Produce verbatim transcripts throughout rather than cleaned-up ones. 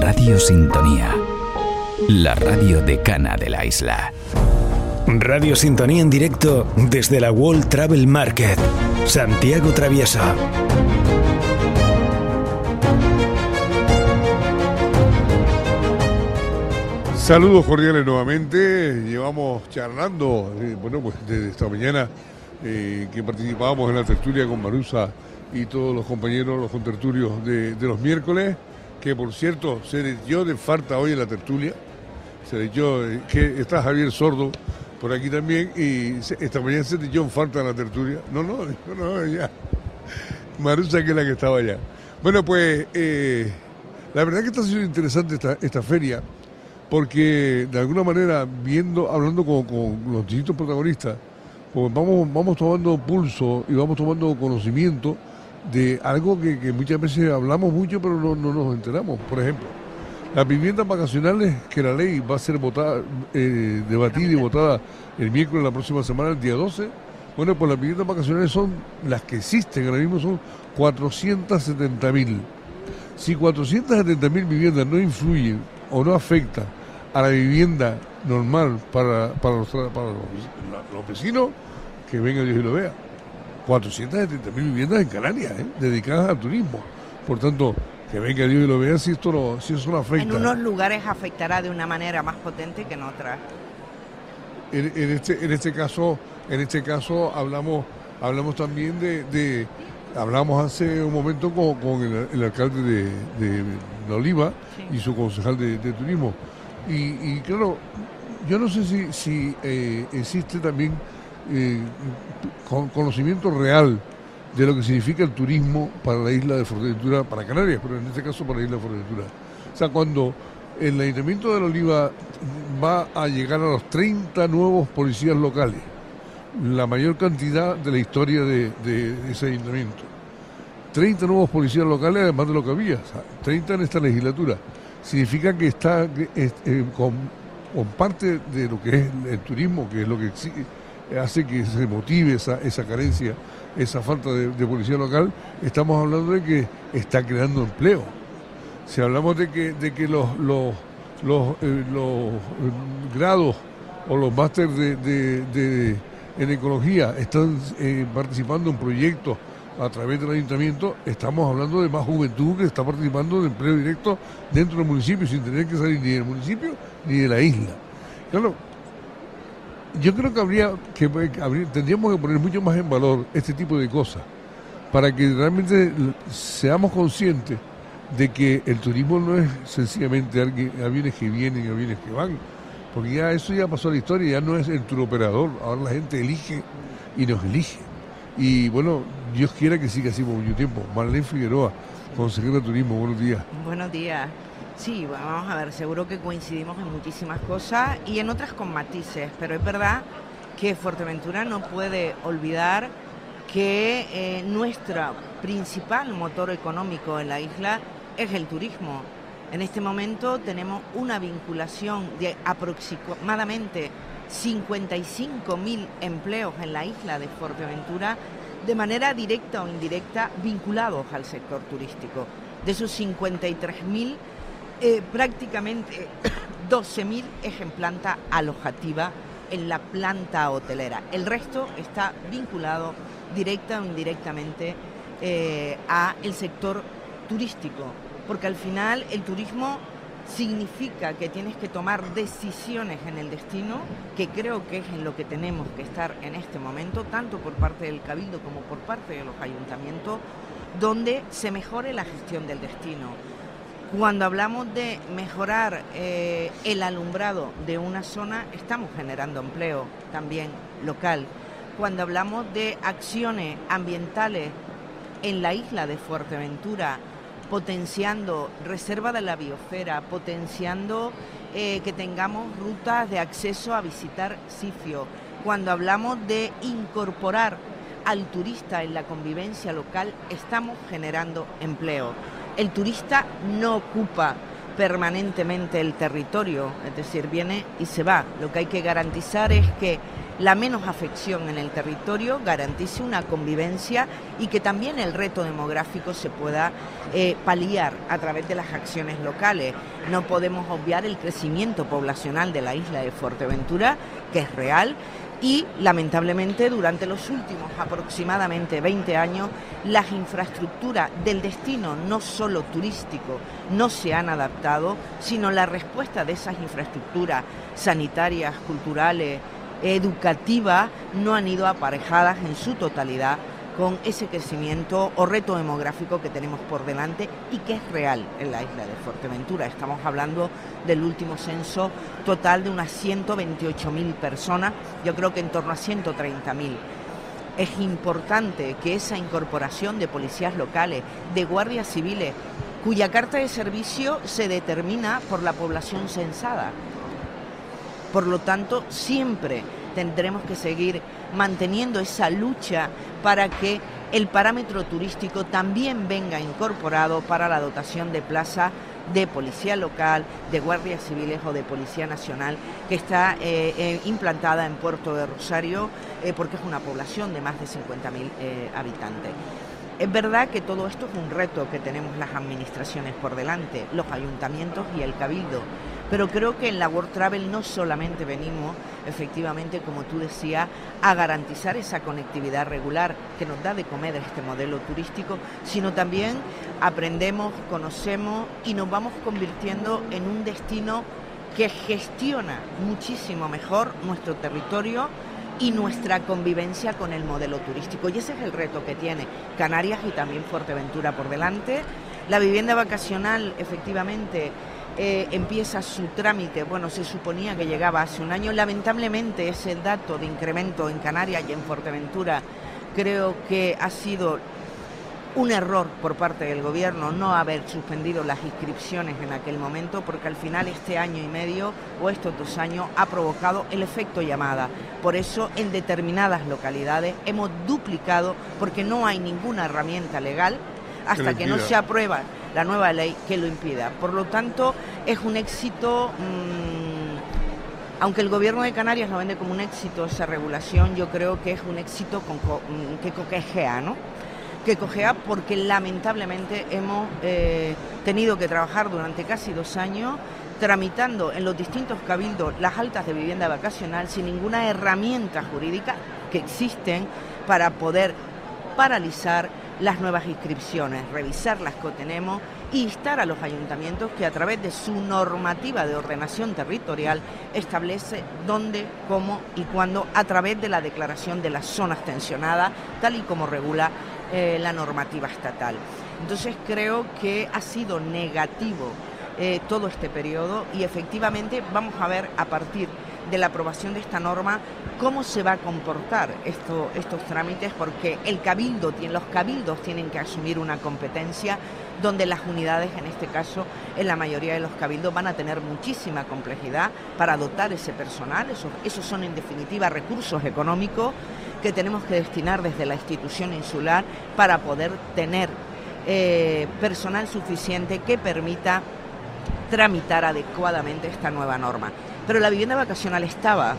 Radio Sintonía, la radio decana de la isla. Radio Sintonía en directo desde la World Travel Market, Santiago Traviesa. Saludos cordiales nuevamente. Llevamos charlando, eh, bueno, pues desde esta mañana eh, que participábamos en la tertulia con Marusa y todos los compañeros, los contertulios de, de los miércoles, que por cierto se les dio de falta hoy en la tertulia. Se les dio, eh, que está Javier Sordo por aquí también, y se, esta mañana se les dio en falta en la tertulia. No, no, no, no, ya. Marusa, que es la que estaba allá. Bueno, pues eh, la verdad que está siendo interesante esta, esta feria, porque de alguna manera, viendo, hablando con, con los distintos protagonistas, pues vamos, vamos tomando pulso y vamos tomando conocimiento de algo que, que muchas veces hablamos mucho, pero no, no nos enteramos. Por ejemplo, las viviendas vacacionales, que la ley va a ser votada, eh, debatida y votada el miércoles de la próxima semana, el día doce. Bueno, pues las viviendas vacacionales son las que existen, ahora mismo son cuatrocientas setenta mil. Si cuatrocientas setenta mil viviendas no influyen o no afectan a la vivienda normal para, para, los, para los, los vecinos, que venga Dios y lo vea. cuatrocientas setenta mil viviendas en Canarias, ¿eh? dedicadas al turismo. Por tanto, que venga Dios y lo vea si esto no, si eso no afecta. En unos lugares afectará de una manera más potente que en otras. En, en este, en este caso, en este caso hablamos, hablamos también de, de hablamos hace un momento con, con el, el alcalde de, de La Oliva, sí, y su concejal de, de turismo. Y, y claro, yo no sé si, si eh, existe también eh, con conocimiento real de lo que significa el turismo para la isla de Fuerteventura, para Canarias, pero en este caso para la isla de Fuerteventura. O sea, cuando el Ayuntamiento de La Oliva va a llegar a los treinta nuevos policías locales, la mayor cantidad de la historia de, de ese ayuntamiento. treinta nuevos policías locales, además de lo que había, o sea, treinta en esta legislatura. Significa que está eh, eh, con, con parte de lo que es el turismo, que es lo que exige, hace que se motive esa, esa carencia, esa falta de, de policía local. Estamos hablando de que está creando empleo. Si hablamos de que, de que los, los, los, eh, los grados o los másteres de, de, de, en ecología están eh, participando en proyectos a través del ayuntamiento, estamos hablando de más juventud que está participando de empleo directo dentro del municipio, sin tener que salir ni del municipio ni de la isla. Claro, yo creo que habría que habría, tendríamos que poner mucho más en valor este tipo de cosas, para que realmente seamos conscientes de que el turismo no es sencillamente aviones que vienen y aviones que van, porque ya eso ya pasó a la historia, ya no es el turoperador, ahora la gente elige y nos elige. Y bueno, Dios quiera que siga así por mucho tiempo. Marlene Figueroa, consejera de turismo, buenos días. Buenos días. Sí, vamos a ver, seguro que coincidimos en muchísimas cosas y en otras con matices, pero es verdad que Fuerteventura no puede olvidar que eh, nuestro principal motor económico en la isla es el turismo. En este momento tenemos una vinculación de aproximadamente cincuenta y cinco mil empleos en la isla de Fuerteventura, de manera directa o indirecta vinculados al sector turístico. De esos cincuenta y tres mil, eh, prácticamente doce mil es en planta alojativa, en la planta hotelera. El resto está vinculado directa o indirectamente eh, a el sector turístico, porque al final el turismo significa que tienes que tomar decisiones en el destino, que creo que es en lo que tenemos que estar en este momento, tanto por parte del Cabildo como por parte de los ayuntamientos, donde se mejore la gestión del destino. Cuando hablamos de mejorar eh, el alumbrado de una zona, estamos generando empleo también local. Cuando hablamos de acciones ambientales en la isla de Fuerteventura, potenciando reserva de la biosfera, potenciando eh, que tengamos rutas de acceso a visitar sitios. Cuando hablamos de incorporar al turista en la convivencia local, estamos generando empleo. El turista no ocupa permanentemente el territorio, es decir, viene y se va. Lo que hay que garantizar es que la menos afección en el territorio, garantice una convivencia y que también el reto demográfico se pueda eh, paliar a través de las acciones locales. No podemos obviar el crecimiento poblacional de la isla de Fuerteventura, que es real, y lamentablemente durante los últimos aproximadamente veinte años las infraestructuras del destino, no solo turístico, no se han adaptado, sino la respuesta de esas infraestructuras sanitarias, culturales, educativas, no han ido aparejadas en su totalidad con ese crecimiento o reto demográfico que tenemos por delante y que es real en la isla de Fuerteventura. Estamos hablando del último censo total de unas ciento veintiocho mil personas, yo creo que en torno a ciento treinta mil. Es importante que esa incorporación de policías locales, de guardias civiles, cuya carta de servicio se determina por la población censada. Por lo tanto, siempre tendremos que seguir manteniendo esa lucha para que el parámetro turístico también venga incorporado para la dotación de plazas de policía local, de guardias civiles o de policía nacional, que está eh, eh, implantada en Puerto de Rosario, eh, porque es una población de más de cincuenta mil eh, habitantes. Es verdad que todo esto es un reto que tenemos las administraciones por delante, los ayuntamientos y el cabildo, pero creo que en la World Travel no solamente venimos, efectivamente, como tú decías, a garantizar esa conectividad regular que nos da de comer este modelo turístico, sino también aprendemos, conocemos y nos vamos convirtiendo en un destino que gestiona muchísimo mejor nuestro territorio y nuestra convivencia con el modelo turístico. Y ese es el reto que tiene Canarias y también Fuerteventura por delante. La vivienda vacacional, efectivamente, eh, empieza su trámite. Bueno, se suponía que llegaba hace un año. Lamentablemente, ese dato de incremento en Canarias y en Fuerteventura creo que ha sido un error por parte del gobierno no haber suspendido las inscripciones en aquel momento, porque al final este año y medio o estos dos años ha provocado el efecto llamada. Por eso en determinadas localidades hemos duplicado, porque no hay ninguna herramienta legal hasta que no se aprueba la nueva ley que lo impida. Por lo tanto, es un éxito, mmm, aunque el gobierno de Canarias lo vende como un éxito esa regulación, yo creo que es un éxito con co que coquejea, ¿no? que cojea porque lamentablemente hemos eh, tenido que trabajar durante casi dos años tramitando en los distintos cabildos las altas de vivienda vacacional sin ninguna herramienta jurídica que existen para poder paralizar las nuevas inscripciones, revisar las que tenemos e instar a los ayuntamientos que a través de su normativa de ordenación territorial establece dónde, cómo y cuándo a través de la declaración de las zonas tensionadas, tal y como regula eh, la normativa estatal. Entonces creo que ha sido negativo eh, todo este periodo y efectivamente vamos a ver a partir de la aprobación de esta norma cómo se va a comportar esto, estos trámites, porque el cabildo, los cabildos tienen que asumir una competencia donde las unidades, en este caso, en la mayoría de los cabildos, van a tener muchísima complejidad para dotar ese personal. Esos, esos son, en definitiva, recursos económicos que tenemos que destinar desde la institución insular para poder tener eh, personal suficiente que permita tramitar adecuadamente esta nueva norma. Pero la vivienda vacacional estaba.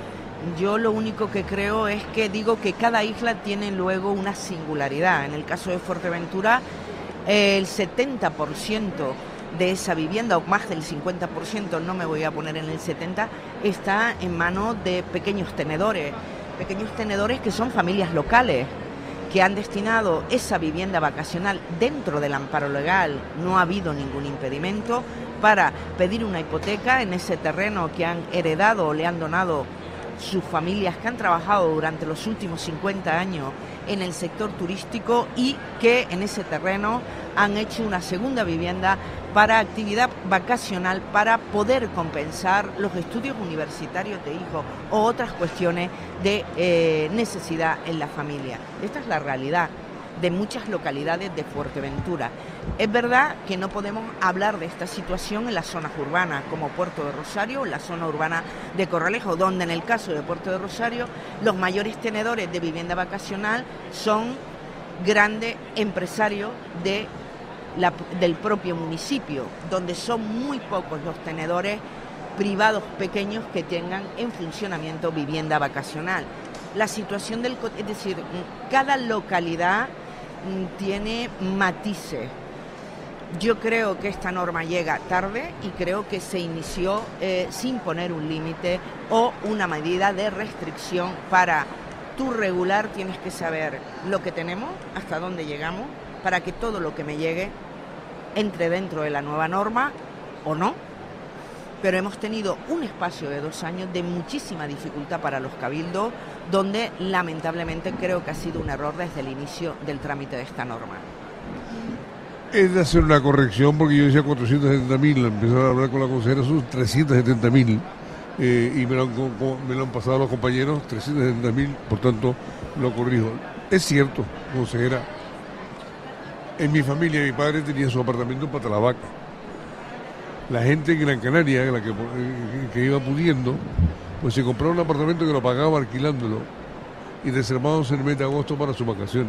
Yo lo único que creo es que digo que cada isla tiene luego una singularidad. En el caso de Fuerteventura, el setenta por ciento de esa vivienda, o más del cincuenta por ciento, no me voy a poner en el setenta por ciento, está en manos de pequeños tenedores. Pequeños tenedores que son familias locales, que han destinado esa vivienda vacacional dentro del amparo legal, no ha habido ningún impedimento, para pedir una hipoteca en ese terreno que han heredado o le han donado sus familias que han trabajado durante los últimos cincuenta años en el sector turístico y que en ese terreno han hecho una segunda vivienda para actividad vacacional para poder compensar los estudios universitarios de hijos o otras cuestiones de eh, necesidad en la familia. Esta es la realidad de muchas localidades de Fuerteventura. Es verdad que no podemos hablar de esta situación en las zonas urbanas como Puerto de Rosario o la zona urbana de Corralejo, donde en el caso de Puerto de Rosario los mayores tenedores de vivienda vacacional son grandes empresarios de la, del propio municipio, donde son muy pocos los tenedores privados pequeños que tengan en funcionamiento vivienda vacacional. La situación del... Es decir, cada localidad tiene matices. Yo creo que esta norma llega tarde y creo que se inició eh, sin poner un límite o una medida de restricción para tú regular. Tienes que saber lo que tenemos, hasta dónde llegamos, para que todo lo que me llegue entre dentro de la nueva norma o no. Pero hemos tenido un espacio de dos años de muchísima dificultad para los cabildos, donde lamentablemente creo que ha sido un error desde el inicio del trámite de esta norma. Es de hacer una corrección, porque yo decía cuatrocientos setenta mil, empezaron a hablar con la consejera, son trescientos setenta mil, eh, y me lo, han, me lo han pasado los compañeros, trescientos setenta mil, por tanto lo corrijo. Es cierto, consejera, en mi familia mi padre tenía su apartamento en Patalavaca. La gente en Gran Canaria, la que, que iba pudiendo, pues se compraba un apartamento que lo pagaba alquilándolo y reservándose en el mes de agosto para sus vacaciones.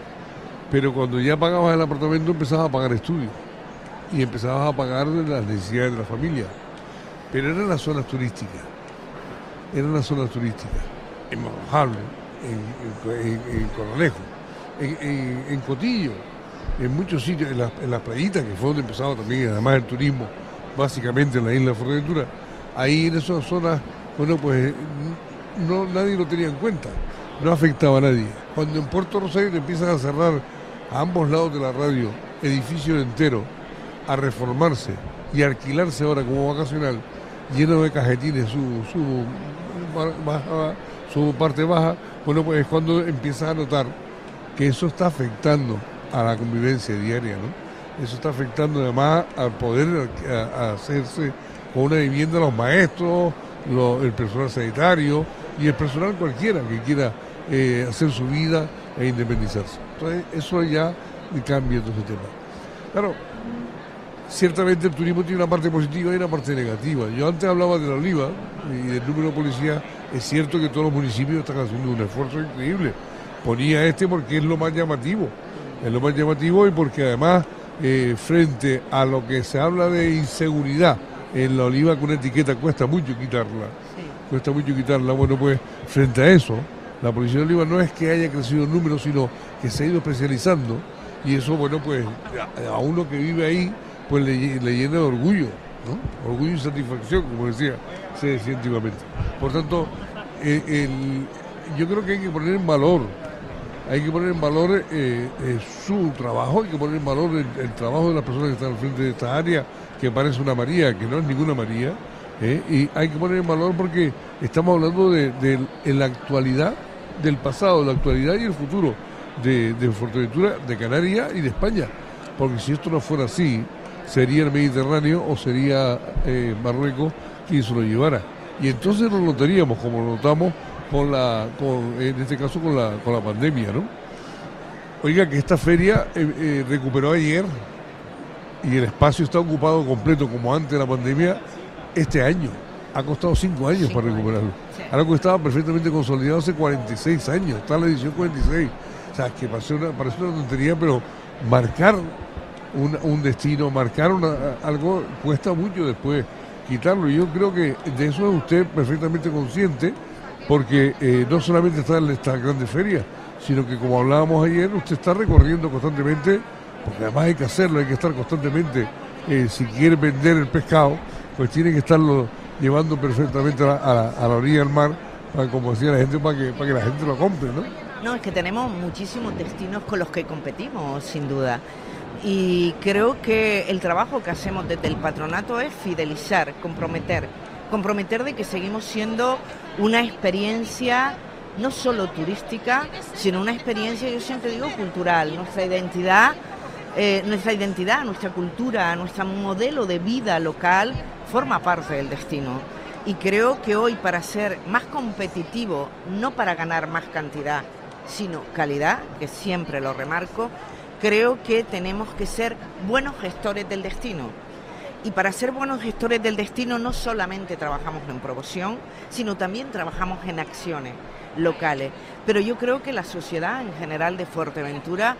Pero cuando ya pagabas el apartamento empezabas a pagar estudios y empezabas a pagar las necesidades de la familia. Pero eran las zonas turísticas, eran las zonas turísticas, en Monjable, en, en, en, en Corralejo, en, en, en Cotillo, en muchos sitios, en las en la playitas, que fue donde empezaba también además el turismo, básicamente en la isla de Fuerteventura. Ahí en esas zonas, bueno, pues no, nadie lo tenía en cuenta, no afectaba a nadie. Cuando en Puerto Rosario te empiezan a cerrar a ambos lados de la radio edificios enteros, a reformarse y a alquilarse ahora como vacacional, lleno de cajetines, su, su, baja, su parte baja, bueno, pues es cuando empiezas a notar que eso está afectando a la convivencia diaria, ¿no? Eso está afectando además al poder a, a hacerse con una vivienda los maestros, lo, el personal sanitario y el personal cualquiera que quiera eh, hacer su vida e independizarse. Entonces eso ya cambia todo ese tema. Claro, ciertamente el turismo tiene una parte positiva y una parte negativa. Yo antes hablaba de la Oliva y del número de policías. Es cierto que todos los municipios están haciendo un esfuerzo increíble. Ponía este porque es lo más llamativo. Es lo más llamativo y porque además eh, frente a lo que se habla de inseguridad en la Oliva con una etiqueta cuesta mucho quitarla. Sí. Cuesta mucho quitarla. Bueno, pues frente a eso, la Policía de Oliva no es que haya crecido en número, sino que se ha ido especializando y eso, bueno, pues a, a uno que vive ahí, pues le, le llena de orgullo, ¿no? Orgullo y satisfacción, como decía, se decía antiguamente. Por tanto, eh, el, yo creo que hay que poner en valor Hay que poner en valor eh, eh, su trabajo, hay que poner en valor el, el trabajo de las personas que están al frente de esta área, que parece una María, que no es ninguna María, eh, y hay que poner en valor porque estamos hablando de, de en la actualidad, del pasado, la actualidad y el futuro de, de Fuerteventura, de Canarias y de España, porque si esto no fuera así, sería el Mediterráneo o sería eh, Marruecos quien se lo llevara, y entonces nos notaríamos, como lo notamos, con la, con, en este caso con la, con la pandemia, ¿no? Oiga, que esta feria eh, eh, recuperó ayer y el espacio está ocupado completo como antes de la pandemia este año. Ha costado cinco años cinco para recuperarlo. Años, sí. Algo que estaba perfectamente consolidado hace cuarenta y seis años, está en la edición cuarenta y seis. O sea, que parece una, parece una tontería, pero marcar un, un destino, marcar una, algo cuesta mucho después quitarlo. Y yo creo que de eso es usted perfectamente consciente, porque eh, no solamente está en estas grandes ferias, sino que como hablábamos ayer, usted está recorriendo constantemente, porque además hay que hacerlo, hay que estar constantemente, eh, si quiere vender el pescado, pues tiene que estarlo llevando perfectamente a la, a la, a la orilla del mar, para, como decía la gente, para que, para que la gente lo compre, ¿no? No, es que tenemos muchísimos destinos con los que competimos, sin duda. Y creo que el trabajo que hacemos desde el patronato es fidelizar, comprometer, comprometer de que seguimos siendo una experiencia no solo turística, sino una experiencia, yo siempre digo, cultural. Nuestra identidad, eh, nuestra identidad, nuestra cultura, nuestro modelo de vida local forma parte del destino. Y creo que hoy, para ser más competitivo, no para ganar más cantidad, sino calidad, que siempre lo remarco, creo que tenemos que ser buenos gestores del destino. Y para ser buenos gestores del destino no solamente trabajamos en promoción, sino también trabajamos en acciones locales. Pero yo creo que la sociedad en general de Fuerteventura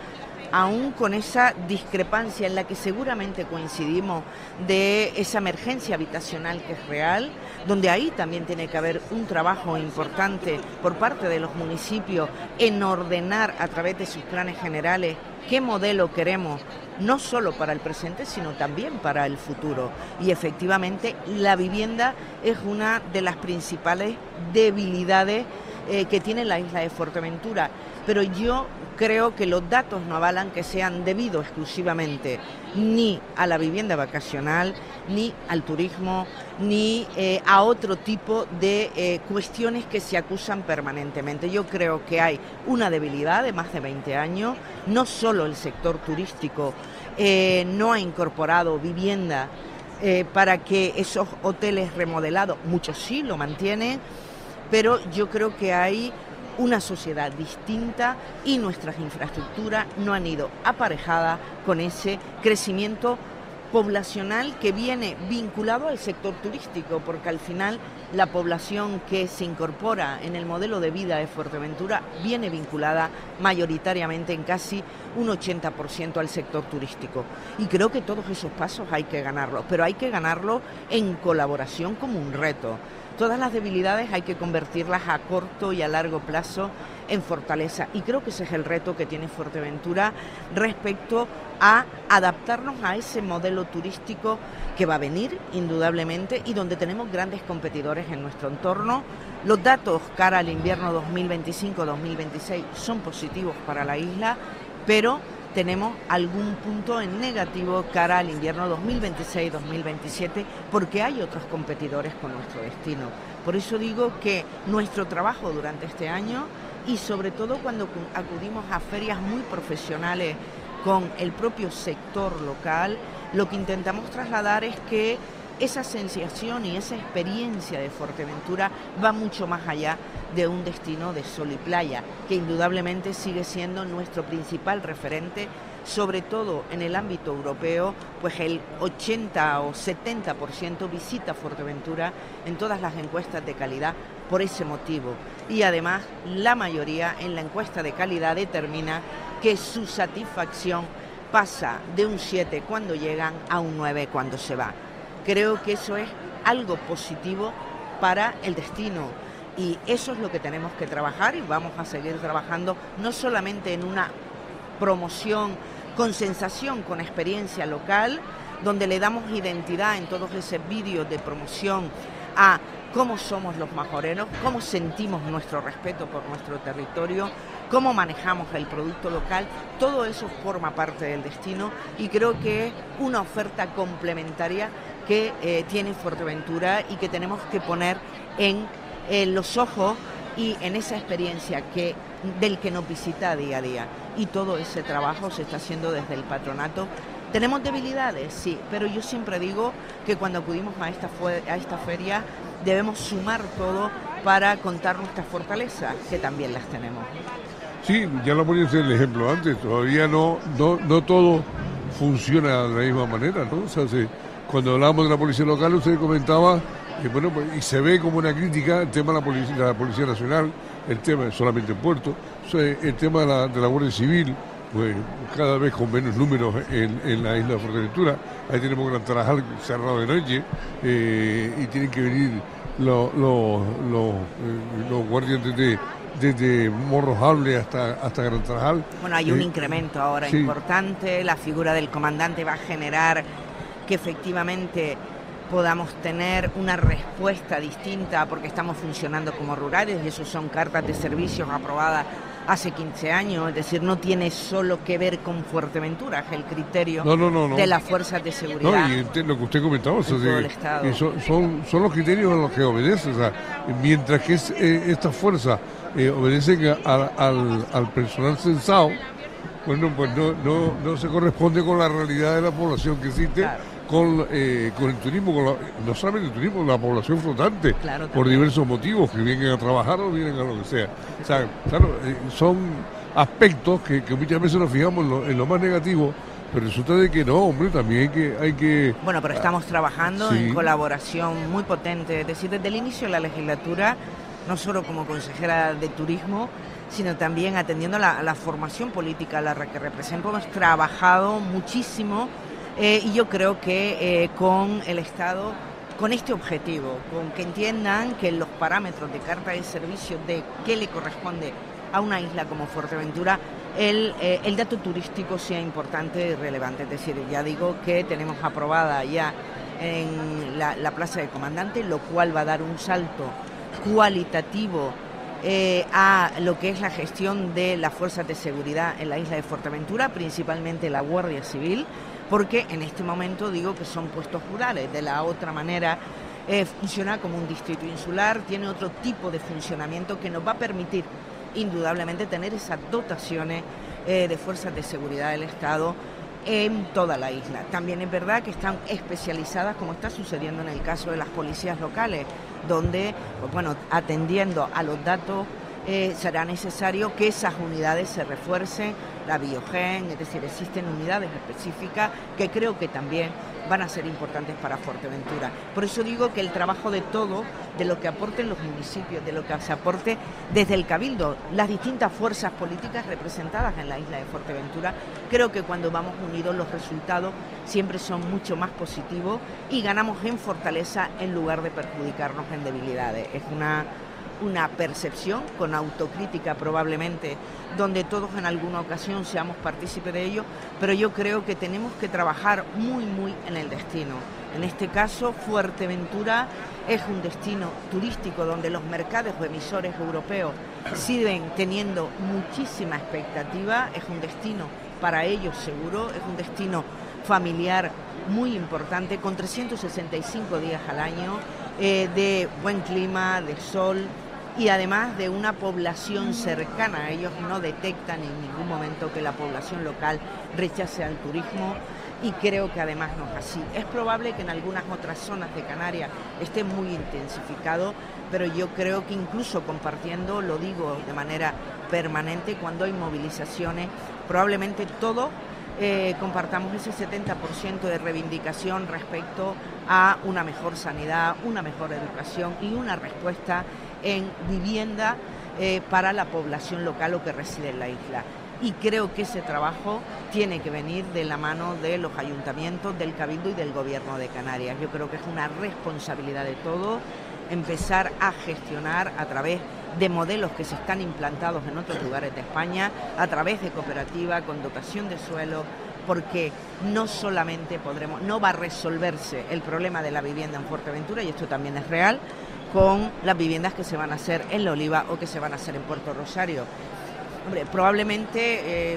aún con esa discrepancia en la que seguramente coincidimos de esa emergencia habitacional que es real, donde ahí también tiene que haber un trabajo importante por parte de los municipios en ordenar a través de sus planes generales qué modelo queremos, no solo para el presente, sino también para el futuro. Y efectivamente la vivienda es una de las principales debilidades eh, que tiene la isla de Fuerteventura, pero yo creo que los datos no avalan que sean debido exclusivamente ni a la vivienda vacacional, ni al turismo, ni eh, a otro tipo de eh, cuestiones que se acusan permanentemente. Yo creo que hay una debilidad de más de veinte años, no solo el sector turístico eh, no ha incorporado vivienda eh, para que esos hoteles remodelados, muchos sí lo mantienen, pero yo creo que hay una sociedad distinta y nuestras infraestructuras no han ido aparejadas con ese crecimiento poblacional que viene vinculado al sector turístico, porque al final la población que se incorpora en el modelo de vida de Fuerteventura viene vinculada mayoritariamente en casi un ochenta por ciento al sector turístico. Y creo que todos esos pasos hay que ganarlos, pero hay que ganarlos en colaboración como un reto. Todas las debilidades hay que convertirlas a corto y a largo plazo en fortaleza, y creo que ese es el reto que tiene Fuerteventura respecto a adaptarnos a ese modelo turístico que va a venir indudablemente y donde tenemos grandes competidores en nuestro entorno. Los datos cara al invierno dos mil veinticinco dos mil veintiséis son positivos para la isla, pero tenemos algún punto en negativo cara al invierno dos mil veintiséis dos mil veintisiete porque hay otros competidores con nuestro destino. Por eso digo que nuestro trabajo durante este año, y sobre todo cuando acudimos a ferias muy profesionales con el propio sector local, lo que intentamos trasladar es que esa sensación y esa experiencia de Fuerteventura va mucho más allá de un destino de sol y playa, que indudablemente sigue siendo nuestro principal referente, sobre todo en el ámbito europeo, pues el ochenta o setenta por ciento visita Fuerteventura en todas las encuestas de calidad por ese motivo. Y además la mayoría en la encuesta de calidad determina que su satisfacción pasa de un siete cuando llegan a un nueve cuando se va. Creo que eso es algo positivo para el destino y eso es lo que tenemos que trabajar, y vamos a seguir trabajando no solamente en una promoción con sensación, con experiencia local, donde le damos identidad en todos esos vídeos de promoción a cómo somos los majoreros, cómo sentimos nuestro respeto por nuestro territorio, cómo manejamos el producto local. Todo eso forma parte del destino y creo que es una oferta complementaria que eh, tiene Fuerteventura y que tenemos que poner en, en los ojos y en esa experiencia que, del que nos visita día a día. Y todo ese trabajo se está haciendo desde el patronato. ¿Tenemos debilidades? Sí, pero yo siempre digo que cuando acudimos a esta, a esta feria debemos sumar todo para contar nuestras fortalezas, que también las tenemos. Sí, ya lo ponía el ejemplo antes, todavía no, no, no todo funciona de la misma manera, ¿no? O sea, se, cuando hablábamos de la policía local, usted comentaba, eh, bueno, pues, y se ve como una crítica el tema de la policía, la policía nacional, el tema solamente en Puerto, o sea, el tema de la, de la Guardia Civil, pues cada vez con menos números en, en la isla de Fuerteventura. Ahí tenemos Gran Tarajal cerrado de noche eh, y tienen que venir los, los, los, eh, los guardias desde, desde Morrojable hasta, hasta Gran Tarajal. Bueno, hay un eh, incremento ahora sí. importante, la figura del comandante va a generar que efectivamente podamos tener una respuesta distinta porque estamos funcionando como rurales y eso son cartas de servicios aprobadas hace quince años, es decir, no tiene solo que ver con Fuerteventura, es el criterio no, no, no, no. de las fuerzas de seguridad. No, y ent- lo que usted comentaba, o sea, en todo de- el Estado. y son, son, son los criterios a los que obedece, o sea, mientras que es, eh, estas fuerzas eh, obedecen a- a- al, al personal censado, bueno, pues no, no, no se corresponde con la realidad de la población que existe. Claro. Con, eh, con el turismo, con la, no solamente el turismo, la población flotante, Claro, por también. diversos motivos, que vienen a trabajar o vienen a lo que sea. O sea, claro, eh, son aspectos que, que muchas veces nos fijamos en lo, en lo más negativo, pero resulta de que no, hombre, también hay que... Hay que Bueno, pero estamos trabajando sí. en colaboración muy potente, es decir, desde el inicio de la legislatura, no solo como consejera de turismo, sino también atendiendo a la, a la formación política a la que represento. Hemos trabajado muchísimo eh, y yo creo que eh, con el Estado, con este objetivo, con que entiendan que los parámetros de carta de servicios de qué le corresponde a una isla como Fuerteventura, el, eh, el dato turístico sea importante y relevante. Es decir, ya digo que tenemos aprobada ya en la, la Plaza de Comandante, lo cual va a dar un salto cualitativo eh, a lo que es la gestión de las fuerzas de seguridad en la isla de Fuerteventura, principalmente la Guardia Civil, porque en este momento digo que son puestos rurales. De la otra manera eh, funciona como un distrito insular, tiene otro tipo de funcionamiento que nos va a permitir indudablemente tener esas dotaciones eh, de fuerzas de seguridad del Estado en toda la isla. También es verdad que están especializadas, como está sucediendo en el caso de las policías locales, donde, pues bueno, atendiendo a los datos, eh, será necesario que esas unidades se refuercen, la Biogen, es decir, existen unidades específicas que creo que también van a ser importantes para Fuerteventura. Por eso digo que el trabajo de todo, de lo que aporten los municipios, de lo que se aporte desde el Cabildo, las distintas fuerzas políticas representadas en la isla de Fuerteventura, creo que cuando vamos unidos los resultados siempre son mucho más positivos y ganamos en fortaleza en lugar de perjudicarnos en debilidades. Es una... una percepción con autocrítica probablemente, donde todos en alguna ocasión seamos partícipes de ello, pero yo creo que tenemos que trabajar muy, muy en el destino. En este caso, Fuerteventura es un destino turístico donde los mercados o emisores europeos siguen teniendo muchísima expectativa, es un destino para ellos seguro, es un destino familiar muy importante, con trescientos sesenta y cinco días al año, eh, de buen clima, de sol, y además de una población cercana. Ellos no detectan en ningún momento que la población local rechace al turismo y creo que además no es así. Es probable que en algunas otras zonas de Canarias esté muy intensificado, pero yo creo que incluso compartiendo, lo digo de manera permanente, cuando hay movilizaciones, probablemente todos eh, compartamos ese setenta por ciento de reivindicación respecto a una mejor sanidad, una mejor educación y una respuesta en vivienda eh, para la población local o que reside en la isla. Y creo que ese trabajo tiene que venir de la mano de los ayuntamientos, del Cabildo y del Gobierno de Canarias. Yo creo que es una responsabilidad de todos empezar a gestionar a través de modelos que se están implantados en otros lugares de España, a través de cooperativa, con dotación de suelo, porque no solamente podremos, no va a resolverse el problema de la vivienda en Fuerteventura, y esto también es real, con las viviendas que se van a hacer en La Oliva o que se van a hacer en Puerto Rosario. Hombre, probablemente eh,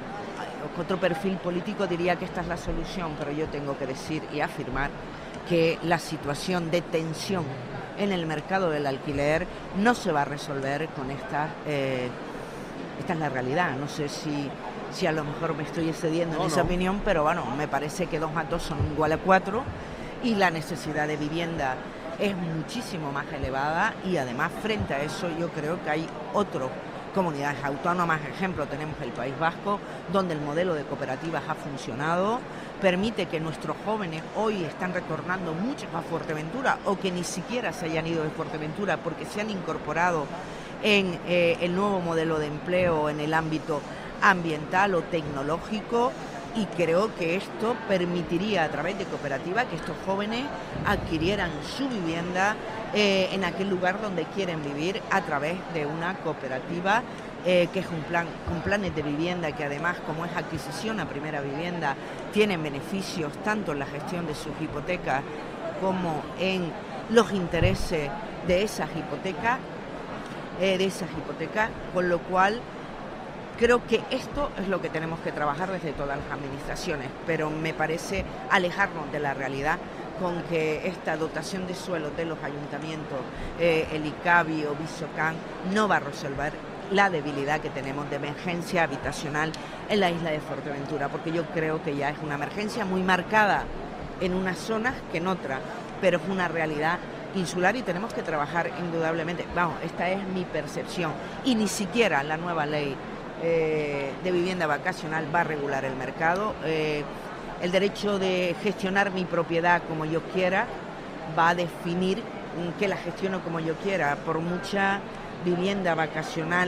otro perfil político diría que esta es la solución, pero yo tengo que decir y afirmar que la situación de tensión en el mercado del alquiler no se va a resolver con esta, eh, esta es la realidad. No sé si, si a lo mejor me estoy excediendo no, en esa no. opinión, pero bueno, me parece que dos más dos son igual a cuatro y la necesidad de vivienda es muchísimo más elevada y además frente a eso yo creo que hay otras comunidades autónomas, ejemplo tenemos el País Vasco, donde el modelo de cooperativas ha funcionado, permite que nuestros jóvenes hoy están retornando muchos a Fuerteventura o que ni siquiera se hayan ido de Fuerteventura porque se han incorporado en eh, el nuevo modelo de empleo en el ámbito ambiental o tecnológico. Y creo que esto permitiría a través de cooperativas que estos jóvenes adquirieran su vivienda eh, en aquel lugar donde quieren vivir a través de una cooperativa eh, que es un plan con planes de vivienda que además, como es adquisición a primera vivienda, tienen beneficios tanto en la gestión de sus hipotecas como en los intereses de esas hipotecas, eh, de esas hipotecas, con lo cual creo que esto es lo que tenemos que trabajar desde todas las administraciones, pero me parece alejarnos de la realidad con que esta dotación de suelo de los ayuntamientos, eh, el ICABI o Visocan, no va a resolver la debilidad que tenemos de emergencia habitacional en la isla de Fuerteventura, porque yo creo que ya es una emergencia muy marcada en unas zonas que en otras, pero es una realidad insular y tenemos que trabajar indudablemente. Vamos, esta es mi percepción y ni siquiera la nueva ley Eh, de vivienda vacacional va a regular el mercado. Eh, el derecho de gestionar mi propiedad como yo quiera va a definir que la gestiono como yo quiera. Por mucha vivienda vacacional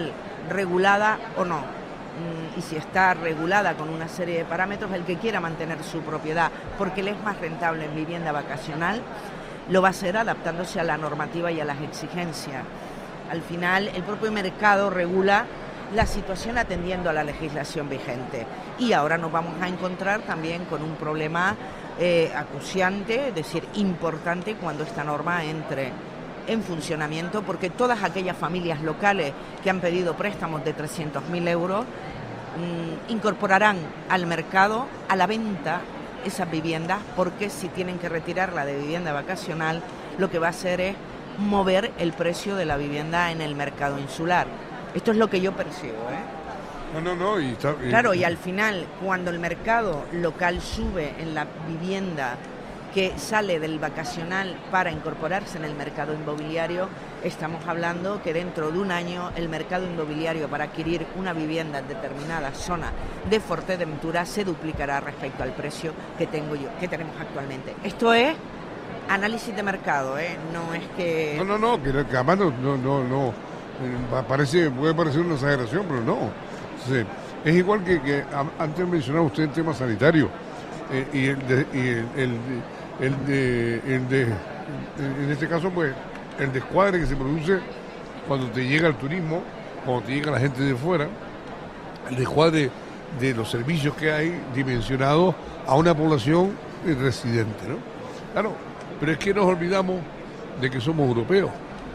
regulada o no. Y si está regulada con una serie de parámetros, el que quiera mantener su propiedad porque le es más rentable en vivienda vacacional, lo va a hacer adaptándose a la normativa y a las exigencias. Al final, el propio mercado regula la situación atendiendo a la legislación vigente. Y ahora nos vamos a encontrar también con un problema eh, acuciante, es decir, importante cuando esta norma entre en funcionamiento, porque todas aquellas familias locales que han pedido préstamos de trescientos mil euros mmm, incorporarán al mercado, a la venta, esas viviendas, porque si tienen que retirarla de vivienda vacacional, lo que va a hacer es mover el precio de la vivienda en el mercado insular. Esto es lo que yo percibo, ¿eh? No, no, no. Y está, y... Claro, y al final, cuando el mercado local sube en la vivienda que sale del vacacional para incorporarse en el mercado inmobiliario, estamos hablando que dentro de un año el mercado inmobiliario para adquirir una vivienda en determinada zona de Fuerteventura se duplicará respecto al precio que tengo yo, que tenemos actualmente. Esto es análisis de mercado, ¿eh? No es que... No, no, no, que, que además no, no, no, no eh, parece, puede parecer una exageración, pero no. Sí. Es igual que, que antes mencionaba usted el tema sanitario, eh, y el de... Y el, el, El de, el de, en este caso, pues, el descuadre que se produce cuando te llega el turismo, cuando te llega la gente de fuera, el descuadre de los servicios que hay dimensionados a una población residente, ¿no? Claro, pero es que nos olvidamos de que somos europeos.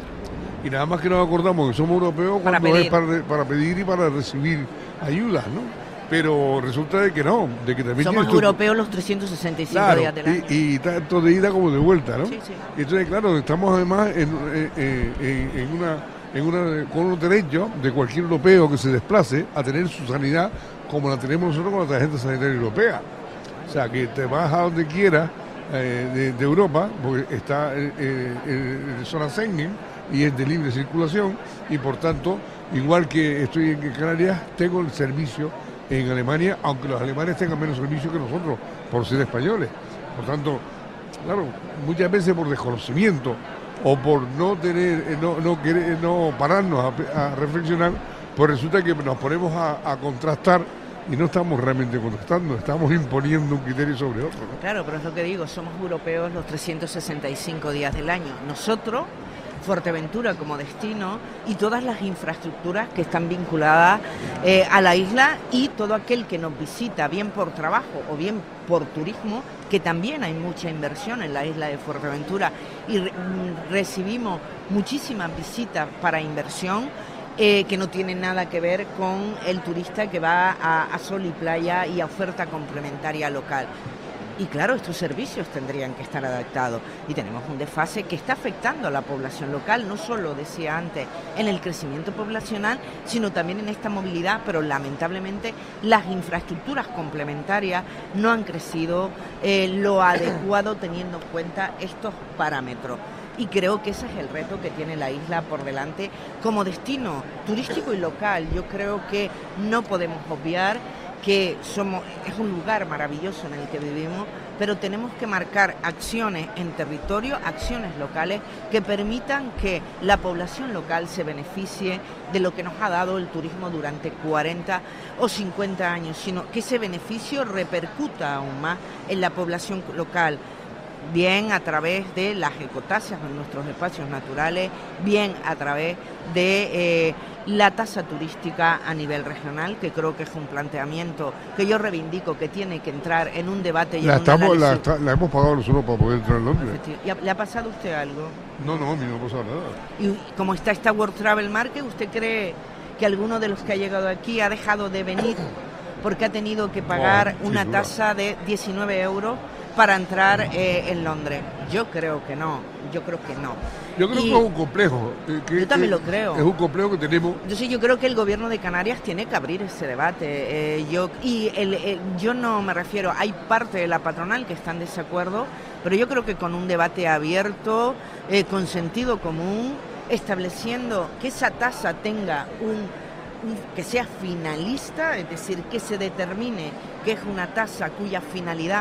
Y nada más que nos acordamos que somos europeos cuando para es para, para pedir y para recibir ayudas, ¿no? Pero resulta de que no, de que también... Somos europeos los trescientos sesenta y cinco claro, días del año. Y, y tanto de ida como de vuelta, ¿no? Sí, sí. Entonces, claro, estamos además en, en, en, en una, en una, con unos derechos de cualquier europeo que se desplace a tener su sanidad como la tenemos nosotros con la tarjeta sanitaria europea. O sea, que te vas a donde quieras eh, de, de Europa, porque está en eh, eh, zona Schengen y es de libre circulación, y por tanto, igual que estoy en Canarias, tengo el servicio en Alemania, aunque los alemanes tengan menos servicio que nosotros por ser españoles. Por tanto, claro, muchas veces por desconocimiento o por no tener, no, no querer, no pararnos a, a reflexionar, pues resulta que nos ponemos a, a contrastar y no estamos realmente contrastando, estamos imponiendo un criterio sobre otro, ¿no? Claro, pero es lo que digo, somos europeos los trescientos sesenta y cinco días del año. Nosotros, Fuerteventura como destino y todas las infraestructuras que están vinculadas eh, a la isla y todo aquel que nos visita, bien por trabajo o bien por turismo, que también hay mucha inversión en la isla de Fuerteventura y re- recibimos muchísimas visitas para inversión eh, que no tienen nada que ver con el turista que va a, a sol y playa y a oferta complementaria local. Y claro, estos servicios tendrían que estar adaptados y tenemos un desfase que está afectando a la población local, no solo, decía antes, en el crecimiento poblacional, sino también en esta movilidad, pero lamentablemente las infraestructuras complementarias no han crecido eh, lo adecuado teniendo en cuenta estos parámetros. Y creo que ese es el reto que tiene la isla por delante como destino turístico y local. Yo creo que no podemos obviar que somos, es un lugar maravilloso en el que vivimos, pero tenemos que marcar acciones en territorio, acciones locales que permitan que la población local se beneficie de lo que nos ha dado el turismo durante cuarenta o cincuenta años, sino que ese beneficio repercuta aún más en la población local, bien a través de las ecotasas en nuestros espacios naturales, bien a través de eh, la tasa turística a nivel regional, que creo que es un planteamiento que yo reivindico que tiene que entrar en un debate y la, en estamos, un la, análisis. está, la hemos pagado nosotros para poder entrar en Londres. ¿Le ha pasado a usted algo? No, no, a mí no me ha pasado nada. Y como está esta World Travel Market, ¿usted cree que alguno de los que ha llegado aquí ha dejado de venir porque ha tenido que pagar Oh, una duda. tasa de diecinueve euros para entrar eh, en Londres? Yo creo que no, yo creo que no. Yo creo Y- que es un complejo. eh, que- Yo también que lo creo. Es un complejo que tenemos. Entonces yo creo que el gobierno de Canarias tiene que abrir ese debate. Eh, yo y el, el- yo no me refiero, hay parte de la patronal que está en desacuerdo, pero yo creo que con un debate abierto, eh, con sentido común, estableciendo que esa tasa tenga un, un- que sea finalista, es decir, que se determine que es una tasa cuya finalidad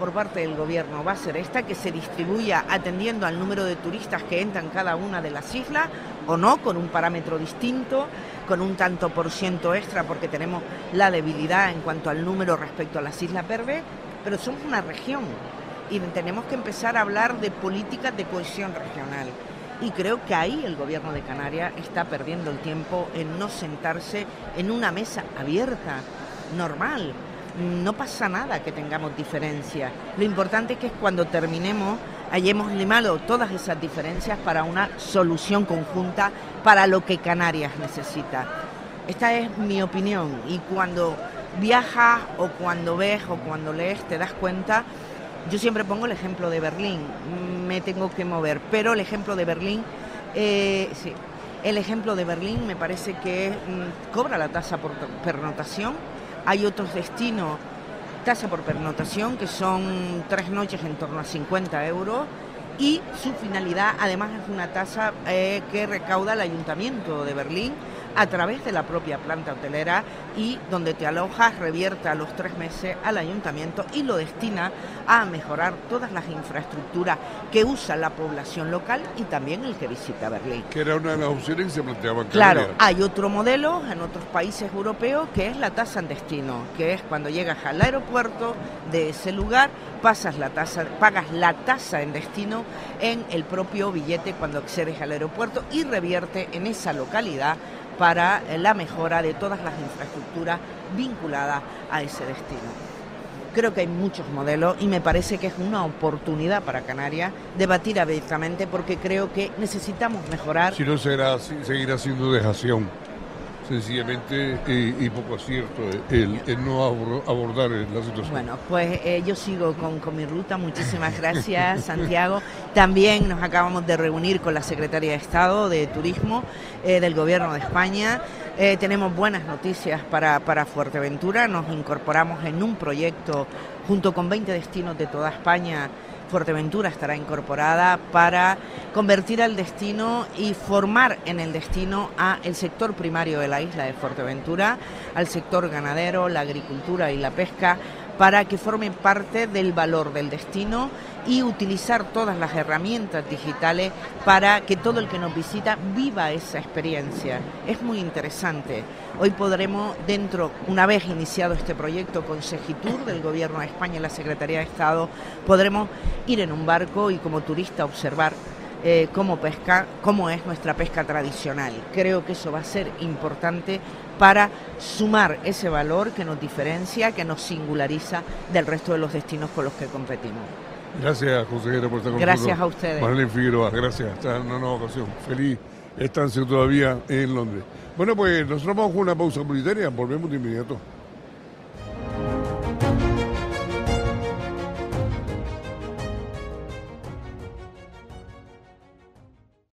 por parte del gobierno va a ser esta, que se distribuya atendiendo al número de turistas que entran cada una de las islas, o no, con un parámetro distinto, con un tanto por ciento extra, porque tenemos la debilidad en cuanto al número respecto a las Islas Verdes, pero somos una región y tenemos que empezar a hablar de políticas de cohesión regional. Y creo que ahí el gobierno de Canarias está perdiendo el tiempo en no sentarse en una mesa abierta, normal. No pasa nada que tengamos diferencias. Lo importante es que cuando terminemos hayamos limado todas esas diferencias para una solución conjunta para lo que Canarias necesita. Esta es mi opinión, y cuando viajas o cuando ves o cuando lees te das cuenta. Yo siempre pongo el ejemplo de Berlín, me tengo que mover, pero el ejemplo de Berlín, eh, sí, el ejemplo de Berlín me parece que mmm, cobra la tasa por pernotación. Hay otros destinos, tasa por pernotación, que son tres noches en torno a cincuenta euros, y su finalidad además es una tasa eh, que recauda el Ayuntamiento de Berlín a través de la propia planta hotelera, y donde te alojas revierte a los tres meses al ayuntamiento y lo destina a mejorar todas las infraestructuras que usa la población local y también el que visita Berlín. Que era una de las opciones que se planteaban. Claro, hay otro modelo en otros países europeos que es la tasa en destino, que es cuando llegas al aeropuerto de ese lugar, pasas la tasa, pagas la tasa en destino en el propio billete cuando accedes al aeropuerto y revierte en esa localidad para la mejora de todas las infraestructuras vinculadas a ese destino. Creo que hay muchos modelos y me parece que es una oportunidad para Canarias debatir abiertamente, porque creo que necesitamos mejorar. Si no, será, seguirá siendo dejación, sencillamente, y, y poco acierto el, el no abordar la situación. Bueno, pues eh, yo sigo con, con mi ruta. Muchísimas gracias, Santiago. También nos acabamos de reunir con la Secretaría de Estado de Turismo eh, del Gobierno de España. Eh, tenemos buenas noticias para, para Fuerteventura. Nos incorporamos en un proyecto junto con veinte destinos de toda España. Fuerteventura estará incorporada para convertir al destino y formar en el destino a el sector primario de la isla de Fuerteventura, al sector ganadero, la agricultura y la pesca, para que formen parte del valor del destino y utilizar todas las herramientas digitales para que todo el que nos visita viva esa experiencia. Es muy interesante. Hoy podremos, dentro, una vez iniciado este proyecto con Segitur del Gobierno de España y la Secretaría de Estado, podremos ir en un barco y como turista observar eh, cómo pesca, cómo es nuestra pesca tradicional. Creo que eso va a ser importante para sumar ese valor que nos diferencia, que nos singulariza del resto de los destinos con los que competimos. Gracias, consejera, por estar con Gracias nosotros. a ustedes. Marlene Figueroa, gracias. Hasta en una nueva ocasión. Feliz estancia todavía en Londres. Bueno, pues nosotros vamos con una pausa publicitaria. Volvemos de inmediato.